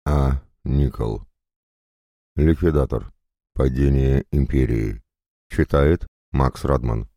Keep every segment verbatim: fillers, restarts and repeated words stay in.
А. Никол. Ликвидатор. Падение империи. Читает Макс Радман.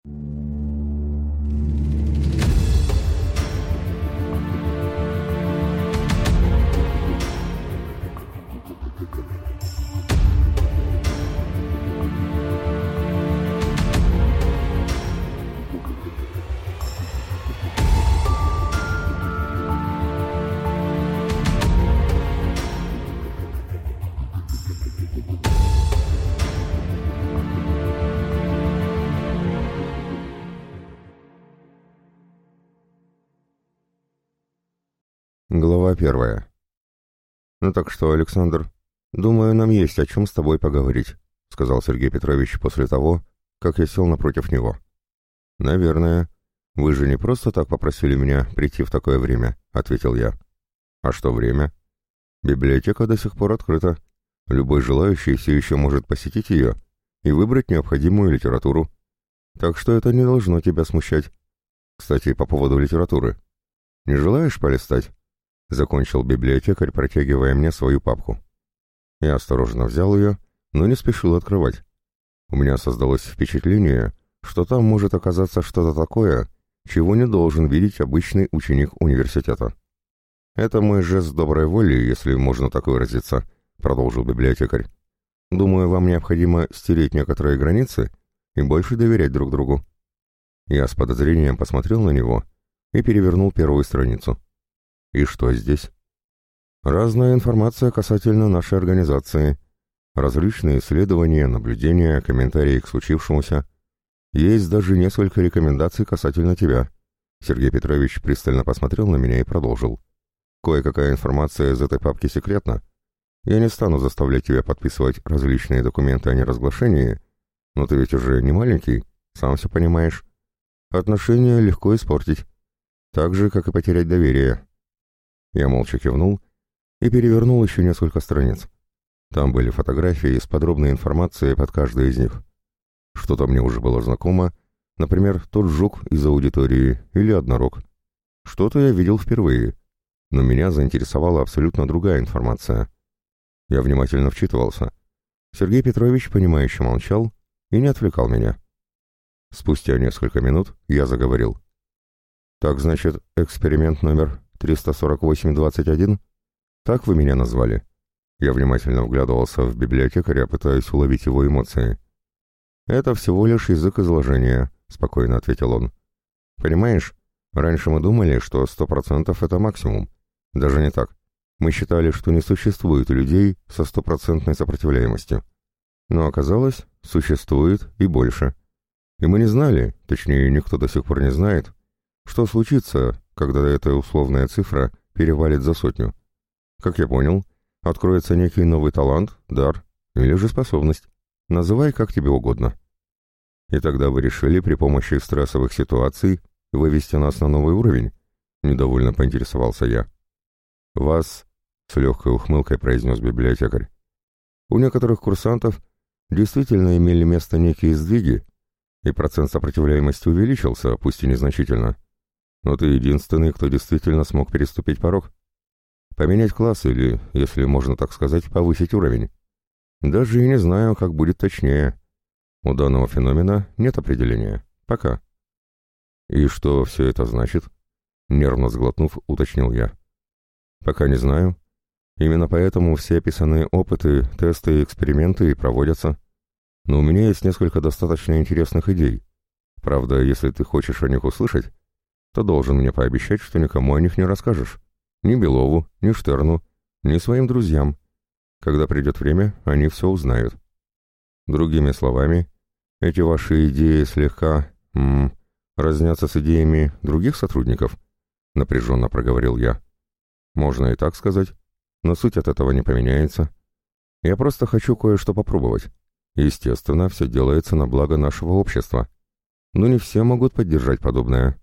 Глава первая. «Ну так что, Александр, думаю, нам есть о чем с тобой поговорить», — сказал Сергей Петрович после того, как я сел напротив него. «Наверное. Вы же не просто так попросили меня прийти в такое время», — ответил я. «А что время? Библиотека до сих пор открыта. Любой желающий все еще может посетить ее и выбрать необходимую литературу. Так что это не должно тебя смущать. Кстати, по поводу литературы. Не желаешь полистать?» Закончил библиотекарь, протягивая мне свою папку. Я осторожно взял ее, но не спешил открывать. У меня создалось впечатление, что там может оказаться что-то такое, чего не должен видеть обычный ученик университета. «Это мой жест доброй воли, если можно так выразиться», — продолжил библиотекарь. «Думаю, вам необходимо стереть некоторые границы и больше доверять друг другу». Я с подозрением посмотрел на него и перевернул первую страницу. И что здесь? Разная информация касательно нашей организации, различные исследования, наблюдения, комментарии к случившемуся. Есть даже несколько рекомендаций касательно тебя. Сергей Петрович пристально посмотрел на меня и продолжил. Кое-какая информация из этой папки секретна. Я не стану заставлять тебя подписывать различные документы о неразглашении, но ты ведь уже не маленький, сам все понимаешь. Отношения легко испортить, так же, как и потерять доверие. Я молча кивнул и перевернул еще несколько страниц. Там были фотографии с подробной информацией под каждой из них. Что-то мне уже было знакомо, например, тот жук из аудитории или однорог. Что-то я видел впервые, но меня заинтересовала абсолютно другая информация. Я внимательно вчитывался. Сергей Петрович, понимающе молчал и не отвлекал меня. Спустя несколько минут я заговорил. «Так, значит, эксперимент номер триста сорок восемь двадцать один? Так вы меня назвали?» Я внимательно вглядывался в библиотекаря, пытаясь уловить его эмоции. «Это всего лишь язык изложения», — спокойно ответил он. «Понимаешь, раньше мы думали, что сто процентов это максимум. Даже не так. Мы считали, что не существует людей со стопроцентной сопротивляемостью. Но оказалось, существует и больше. И мы не знали, точнее, никто до сих пор не знает, что случится, когда эта условная цифра перевалит за сотню. Как я понял, откроется некий новый талант, дар или же способность. Называй как тебе угодно. И тогда вы решили при помощи стрессовых ситуаций вывести нас на новый уровень? Недовольно поинтересовался я. Вас, с легкой ухмылкой произнес библиотекарь. У некоторых курсантов действительно имели место некие сдвиги, и процент сопротивляемости увеличился, пусть и незначительно. Но ты единственный, кто действительно смог переступить порог. Поменять класс или, если можно так сказать, повысить уровень. Даже и не знаю, как будет точнее. У данного феномена нет определения. Пока. И что все это значит? Нервно сглотнув, уточнил я. Пока не знаю. Именно поэтому все описанные опыты, тесты и эксперименты и проводятся. Но у меня есть несколько достаточно интересных идей. Правда, если ты хочешь о них услышать, то должен мне пообещать, что никому о них не расскажешь. Ни Белову, ни Штерну, ни своим друзьям. Когда придет время, они все узнают. Другими словами, эти ваши идеи слегка м, разнятся с идеями других сотрудников, напряженно проговорил я. Можно и так сказать, но суть от этого не поменяется. Я просто хочу кое-что попробовать. Естественно, все делается на благо нашего общества. Но не все могут поддержать подобное.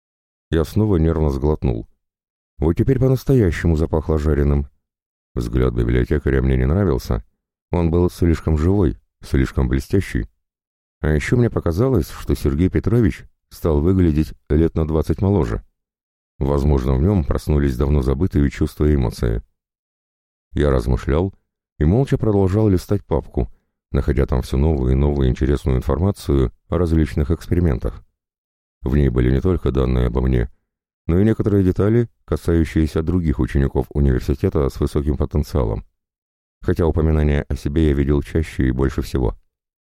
Я снова нервно сглотнул. Вот теперь по-настоящему запахло жареным. Взгляд библиотекаря мне не нравился. Он был слишком живой, слишком блестящий. А еще мне показалось, что Сергей Петрович стал выглядеть лет на двадцать моложе. Возможно, в нем проснулись давно забытые чувства и эмоции. Я размышлял и молча продолжал листать папку, находя там все новую и новую интересную информацию о различных экспериментах. В ней были не только данные обо мне, но и некоторые детали, касающиеся других учеников университета с высоким потенциалом. Хотя упоминания о себе я видел чаще и больше всего.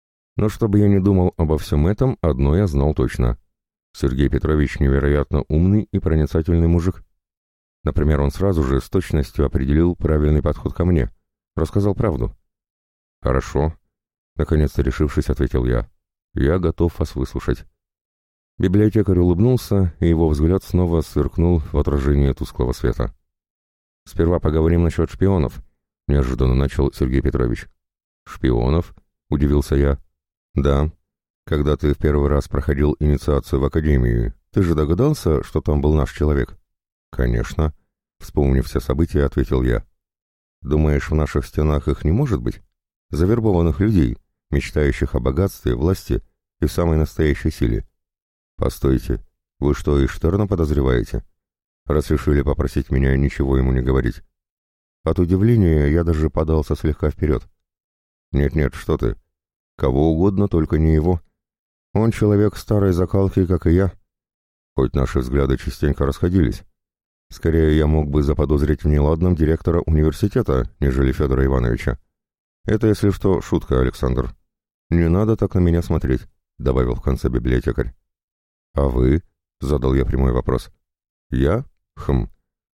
Но чтобы я не думал обо всем этом, одно я знал точно. Сергей Петрович невероятно умный и проницательный мужик. Например, он сразу же с точностью определил правильный подход ко мне, рассказал правду. «Хорошо», — наконец-то решившись, ответил я. «Я готов вас выслушать». Библиотекарь улыбнулся, и его взгляд снова сверкнул в отражении тусклого света. «Сперва поговорим насчет шпионов», — неожиданно начал Сергей Петрович. «Шпионов?» — удивился я. «Да. Когда ты в первый раз проходил инициацию в академии, ты же догадался, что там был наш человек?» «Конечно», — вспомнив все события, ответил я. «Думаешь, в наших стенах их не может быть? Завербованных людей, мечтающих о богатстве, власти и самой настоящей силе. Постойте, вы что, и Штерна подозреваете? Раз решили попросить меня ничего ему не говорить». От удивления я даже подался слегка вперед. «Нет-нет, что ты. Кого угодно, только не его. Он человек старой закалки, как и я. Хоть наши взгляды частенько расходились. Скорее, я мог бы заподозрить в неладном директора университета, нежели Федора Ивановича. Это, если что, шутка, Александр. Не надо так на меня смотреть», — добавил в конце библиотекарь. «А вы?» — задал я прямой вопрос. «Я? Хм.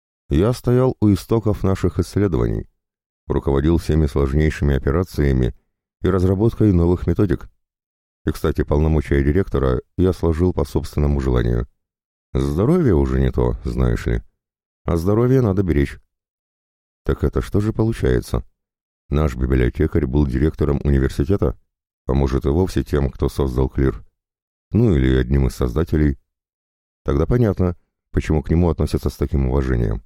Я стоял у истоков наших исследований, руководил всеми сложнейшими операциями и разработкой новых методик. И, кстати, полномочия директора я сложил по собственному желанию. Здоровье уже не то, знаешь ли. А здоровье надо беречь». «Так это что же получается? Наш библиотекарь был директором университета? А может и вовсе тем, кто создал Клир? Ну или одним из создателей? Тогда понятно, почему к нему относятся с таким уважением.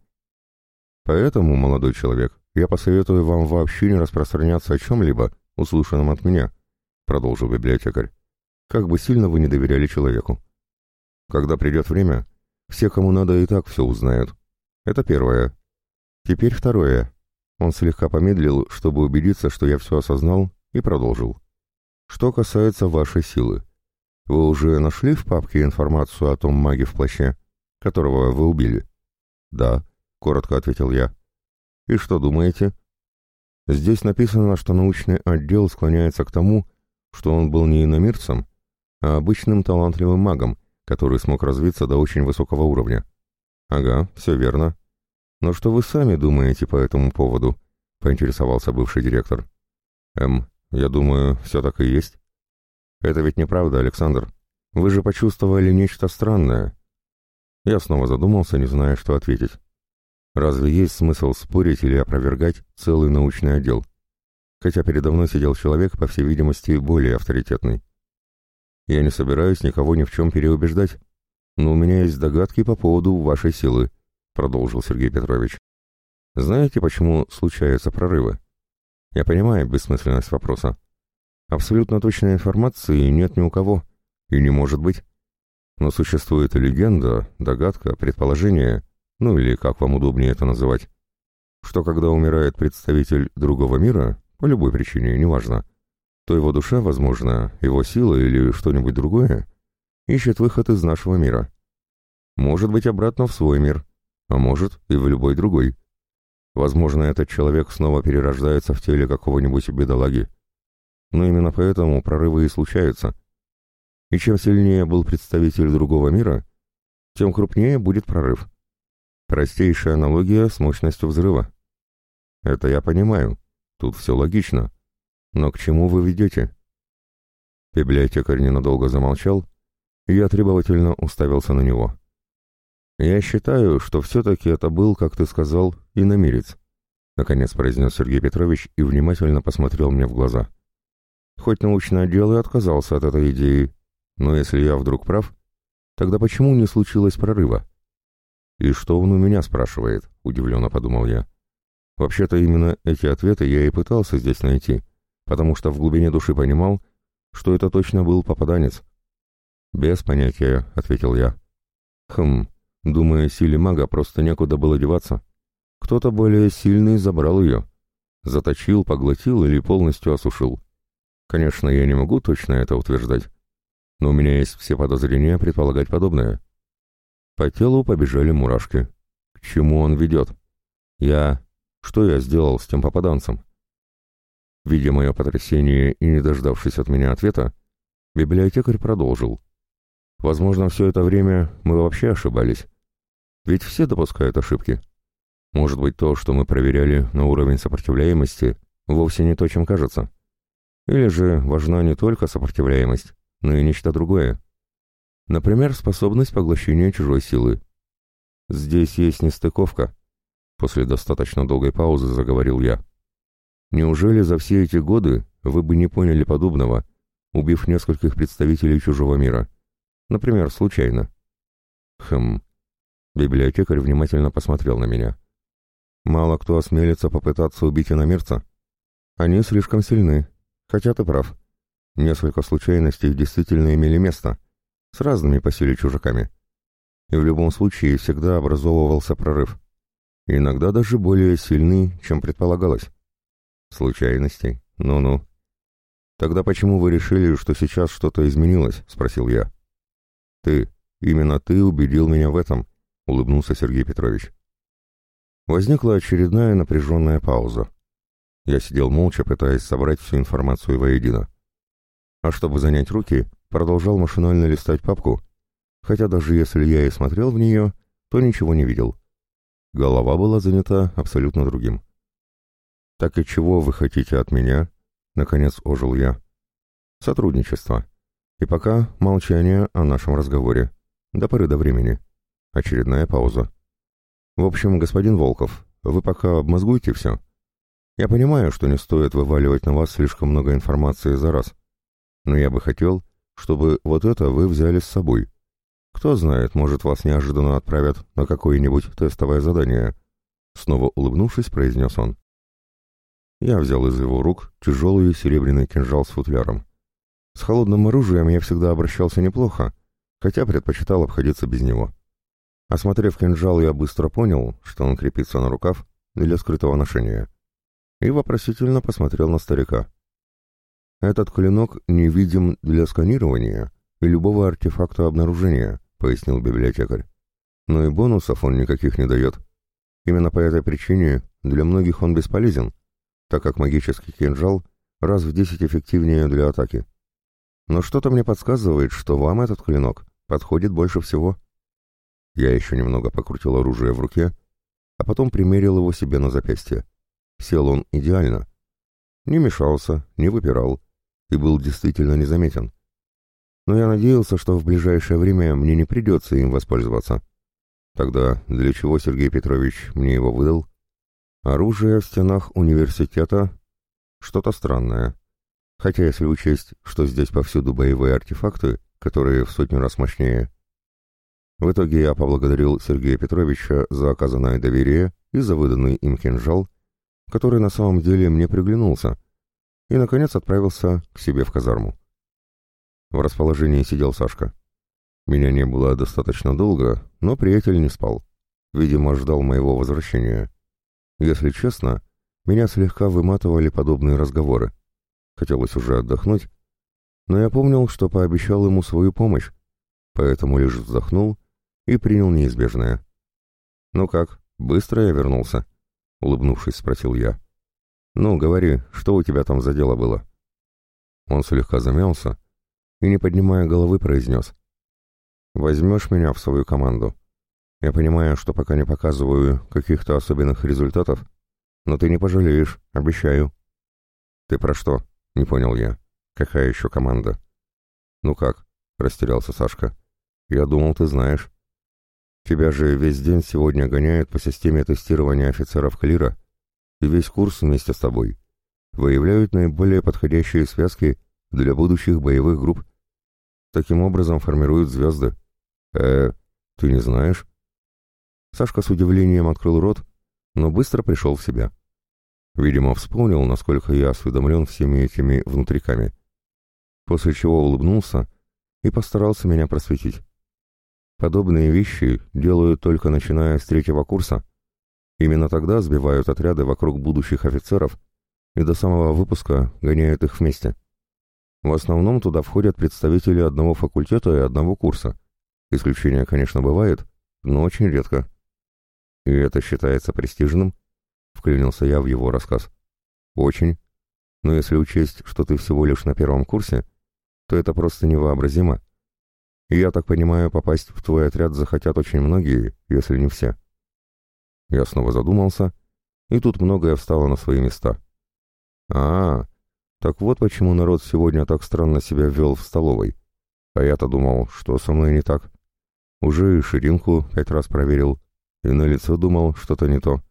Поэтому, молодой человек, я посоветую вам вообще не распространяться о чем-либо, услышанном от меня», — продолжил библиотекарь, «как бы сильно вы не доверяли человеку. Когда придет время, все, кому надо, и так все узнают. Это первое. Теперь второе». Он слегка помедлил, чтобы убедиться, что я все осознал, и продолжил. «Что касается вашей силы. Вы уже нашли в папке информацию о том маге в плаще, которого вы убили?» «Да», — коротко ответил я. «И что думаете?» «Здесь написано, что научный отдел склоняется к тому, что он был не иномирцем, а обычным талантливым магом, который смог развиться до очень высокого уровня». «Ага, все верно. Но что вы сами думаете по этому поводу?» — поинтересовался бывший директор. «Эм, я думаю, все так и есть». «Это ведь неправда, Александр. Вы же почувствовали нечто странное». Я снова задумался, не зная, что ответить. Разве есть смысл спорить или опровергать целый научный отдел? Хотя передо мной сидел человек, по всей видимости, более авторитетный. «Я не собираюсь никого ни в чем переубеждать, но у меня есть догадки по поводу вашей силы», — продолжил Сергей Петрович. «Знаете, почему случаются прорывы? Я понимаю бессмысленность вопроса. Абсолютно точной информации нет ни у кого, и не может быть. Но существует легенда, догадка, предположение, ну или как вам удобнее это называть, что когда умирает представитель другого мира, по любой причине, неважно, то его душа, возможно, его сила или что-нибудь другое, ищет выход из нашего мира. Может быть, обратно в свой мир, а может и в любой другой. Возможно, этот человек снова перерождается в теле какого-нибудь бедолаги. Но именно поэтому прорывы и случаются. И чем сильнее был представитель другого мира, тем крупнее будет прорыв. Простейшая аналогия с мощностью взрыва. Это я понимаю, тут все логично. Но к чему вы ведете?» Библиотекарь ненадолго замолчал, и я требовательно уставился на него. «Я считаю, что все-таки это был, как ты сказал, иномирец», — наконец произнес Сергей Петрович и внимательно посмотрел мне в глаза. «Хоть научный отдел и отказался от этой идеи, но если я вдруг прав, тогда почему не случилось прорыва?» «И что он у меня спрашивает?» — удивленно подумал я. Вообще-то именно эти ответы я и пытался здесь найти, потому что в глубине души понимал, что это точно был попаданец. «Без понятия», — ответил я. «Хм, думаю, силе мага просто некуда было деваться. Кто-то более сильный забрал ее. Заточил, поглотил или полностью осушил. Конечно, я не могу точно это утверждать, но у меня есть все подозрения предполагать подобное. По телу побежали мурашки. К чему он ведет? Я... Что я сделал с тем попаданцем? Видя мое потрясение и не дождавшись от меня ответа, библиотекарь продолжил. Возможно, все это время мы вообще ошибались. Ведь все допускают ошибки. Может быть, то, что мы проверяли на уровень сопротивляемости, вовсе не то, чем кажется. Или же важна не только сопротивляемость, но и нечто другое. Например, способность поглощения чужой силы. Здесь есть нестыковка. После достаточно долгой паузы заговорил я. Неужели за все эти годы вы бы не поняли подобного, убив нескольких представителей чужого мира? Например, случайно. Хм. Библиотекарь внимательно посмотрел на меня. Мало кто осмелится попытаться убить иномирца. Они слишком сильны. Хотя ты прав. Несколько случайностей действительно имели место, с разными по силе чужаками. И в любом случае всегда образовывался прорыв. Иногда даже более сильный, чем предполагалось. Случайностей? Ну-ну. Тогда почему вы решили, что сейчас что-то изменилось? Спросил я. Ты, именно ты убедил меня в этом, улыбнулся Сергей Петрович. Возникла очередная напряженная пауза. Я сидел молча, пытаясь собрать всю информацию воедино. А чтобы занять руки, продолжал машинально листать папку, хотя даже если я и смотрел в нее, то ничего не видел. Голова была занята абсолютно другим. «Так и чего вы хотите от меня?» — наконец ожил я. «Сотрудничество. И пока молчание о нашем разговоре. До поры до времени». Очередная пауза. «В общем, господин Волков, вы пока обмозгуйте все. Я понимаю, что не стоит вываливать на вас слишком много информации за раз. Но я бы хотел, чтобы вот это вы взяли с собой. Кто знает, может, вас неожиданно отправят на какое-нибудь тестовое задание». Снова улыбнувшись, произнес он. Я взял из его рук тяжелый серебряный кинжал с футляром. С холодным оружием я всегда обращался неплохо, хотя предпочитал обходиться без него. Осмотрев кинжал, я быстро понял, что он крепится на рукав для скрытого ношения, и вопросительно посмотрел на старика. «Этот клинок невидим для сканирования и любого артефакта обнаружения», — пояснил библиотекарь. «Но и бонусов он никаких не дает. Именно по этой причине для многих он бесполезен, так как магический кинжал раз в десять эффективнее для атаки. Но что-то мне подсказывает, что вам этот клинок подходит больше всего». Я еще немного покрутил оружие в руке, а потом примерил его себе на запястье. Сел он идеально. Не мешался, не выпирал и был действительно незаметен. Но я надеялся, что в ближайшее время мне не придется им воспользоваться. Тогда для чего Сергей Петрович мне его выдал? Оружие в стенах университета — что-то странное. Хотя если учесть, что здесь повсюду боевые артефакты, которые в сотню раз мощнее. В итоге я поблагодарил Сергея Петровича за оказанное доверие и за выданный им кинжал, который на самом деле мне приглянулся, и, наконец, отправился к себе в казарму. В расположении сидел Сашка. Меня не было достаточно долго, но приятель не спал. Видимо, ждал моего возвращения. Если честно, меня слегка выматывали подобные разговоры. Хотелось уже отдохнуть, но я помнил, что пообещал ему свою помощь, поэтому лишь вздохнул и принял неизбежное. «Ну как, быстро я вернулся?» — улыбнувшись, спросил я. «Ну, говори, что у тебя там за дело было?» Он слегка замялся и, не поднимая головы, произнес. «Возьмешь меня в свою команду? Я понимаю, что пока не показываю каких-то особенных результатов, но ты не пожалеешь, обещаю». «Ты про что?» — не понял я. «Какая еще команда?» «Ну как?» — растерялся Сашка. «Я думал, ты знаешь. Тебя же весь день сегодня гоняют по системе тестирования офицеров Клира, и весь курс вместе с тобой. Выявляют наиболее подходящие связки для будущих боевых групп. Таким образом формируют звезды. Э, ты не знаешь?» Сашка с удивлением открыл рот, но быстро пришел в себя. Видимо, вспомнил, насколько я осведомлен всеми этими внутриками. После чего улыбнулся и постарался меня просветить. Подобные вещи делают только начиная с третьего курса. Именно тогда сбивают отряды вокруг будущих офицеров и до самого выпуска гоняют их вместе. В основном туда входят представители одного факультета и одного курса. Исключения, конечно, бывает, но очень редко. «И это считается престижным?» — вклинился я в его рассказ. «Очень. Но если учесть, что ты всего лишь на первом курсе, то это просто невообразимо. И я так понимаю, попасть в твой отряд захотят очень многие, если не все». Я снова задумался, и тут многое встало на свои места. «А, так вот почему народ сегодня так странно себя вел в столовой. А я-то думал, что со мной не так. Уже и ширинку пять раз проверил, и на лицо думал, что-то не то».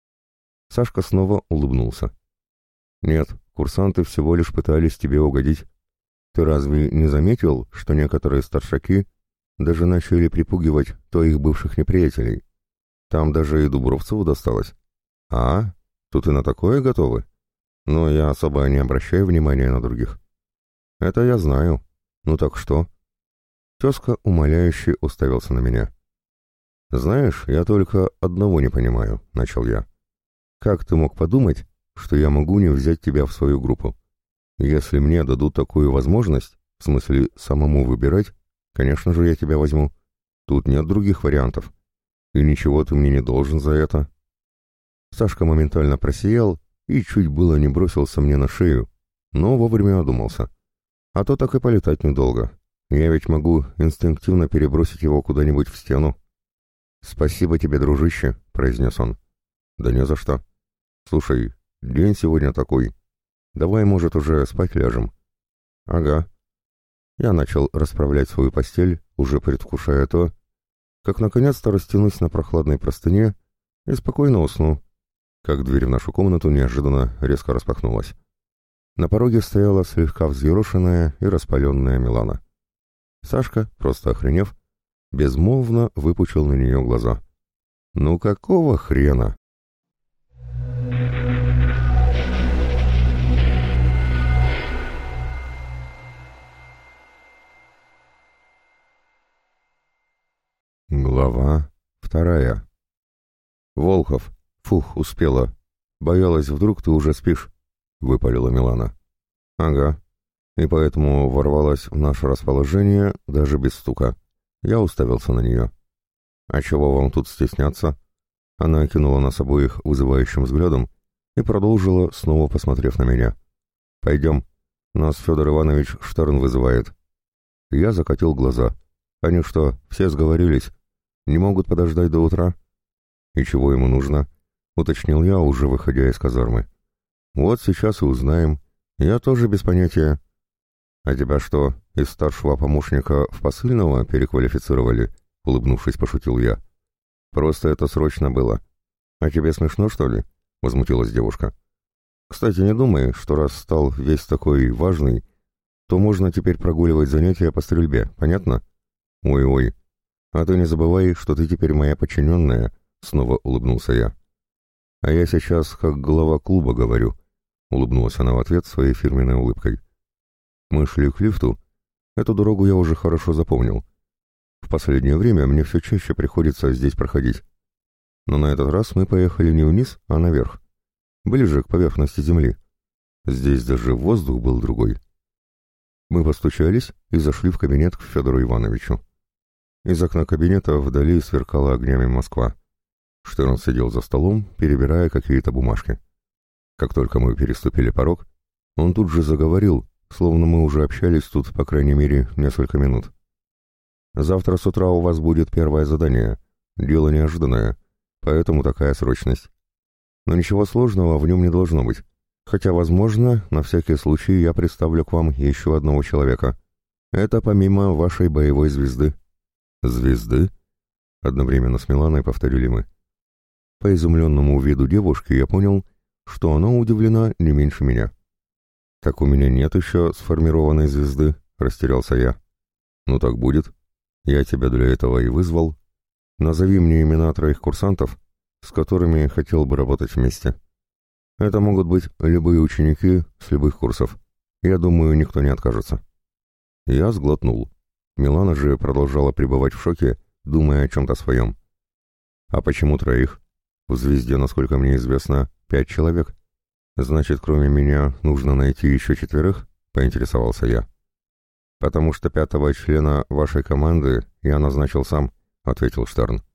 Сашка снова улыбнулся. «Нет, курсанты всего лишь пытались тебе угодить. Ты разве не заметил, что некоторые старшаки даже начали припугивать твоих бывших неприятелей? Там даже и Дубровцеву досталось. А, тут и на такое готовы? Но я особо не обращаю внимания на других». «Это я знаю. Ну так что?» Тезка умоляюще уставился на меня. «Знаешь, я только одного не понимаю», — начал я. «Как ты мог подумать, что я могу не взять тебя в свою группу? Если мне дадут такую возможность, в смысле самому выбирать, конечно же я тебя возьму. Тут нет других вариантов. И ничего ты мне не должен за это». Сашка моментально просиял и чуть было не бросился мне на шею, но вовремя одумался. А то так и полетать недолго. Я ведь могу инстинктивно перебросить его куда-нибудь в стену. «Спасибо тебе, дружище», — произнес он. «Да не за что. Слушай, день сегодня такой. Давай, может, уже спать ляжем?» «Ага». Я начал расправлять свою постель, уже предвкушая то, как наконец-то растянусь на прохладной простыне и спокойно усну, как дверь в нашу комнату неожиданно резко распахнулась. На пороге стояла слегка взъерошенная и распаленная Милана. Сашка, просто охренев, безмолвно выпучил на нее глаза. «Ну какого хрена?» Глава вторая. «Волхов! Фух, успела. Боялась, вдруг ты уже спишь», — выпалила Милана. «Ага. И поэтому ворвалась в наше расположение даже без стука. Я уставился на нее. А чего вам тут стесняться?» Она окинула нас обоих вызывающим взглядом и продолжила, снова посмотрев на меня. «Пойдем. Нас Федор Иванович Штерн вызывает». Я закатил глаза. «Они что, все сговорились? Не могут подождать до утра?» «И чего ему нужно?» — уточнил я, уже выходя из казармы. «Вот сейчас и узнаем. Я тоже без понятия». «А тебя что, из старшего помощника в посыльного переквалифицировали?» — улыбнувшись, пошутил я. «Просто это срочно было. А тебе смешно, что ли?» — возмутилась девушка. «Кстати, не думай, что раз стал весь такой важный, то можно теперь прогуливать занятия по стрельбе, понятно?» «Ой-ой, а ты не забывай, что ты теперь моя подчиненная», — снова улыбнулся я. «А я сейчас как глава клуба говорю», — улыбнулась она в ответ своей фирменной улыбкой. Мы шли к лифту. Эту дорогу я уже хорошо запомнил. В последнее время мне все чаще приходится здесь проходить. Но на этот раз мы поехали не вниз, а наверх, ближе к поверхности земли. Здесь даже воздух был другой. Мы постучались и зашли в кабинет к Федору Ивановичу. Из окна кабинета вдали сверкала огнями Москва. Штерн сидел за столом, перебирая какие-то бумажки. Как только мы переступили порог, он тут же заговорил, словно мы уже общались тут, по крайней мере, несколько минут. «Завтра с утра у вас будет первое задание. Дело неожиданное, поэтому такая срочность. Но ничего сложного в нем не должно быть. Хотя, возможно, на всякий случай я представлю к вам еще одного человека. Это помимо вашей боевой звезды». «Звезды?» — одновременно с Миланой повторили мы. По изумленному виду девушки я понял, что она удивлена не меньше меня. «Так у меня нет еще сформированной звезды», — растерялся я. «Ну так будет. Я тебя для этого и вызвал. Назови мне имена троих курсантов, с которыми хотел бы работать вместе. Это могут быть любые ученики с любых курсов. Я думаю, никто не откажется». Я сглотнул. Милана же продолжала пребывать в шоке, думая о чем-то своем. «А почему троих? В звезде, насколько мне известно, пять человек. «Значит, кроме меня нужно найти еще четверых?» — поинтересовался я. «Потому что пятого члена вашей команды я назначил сам», — ответил Штерн.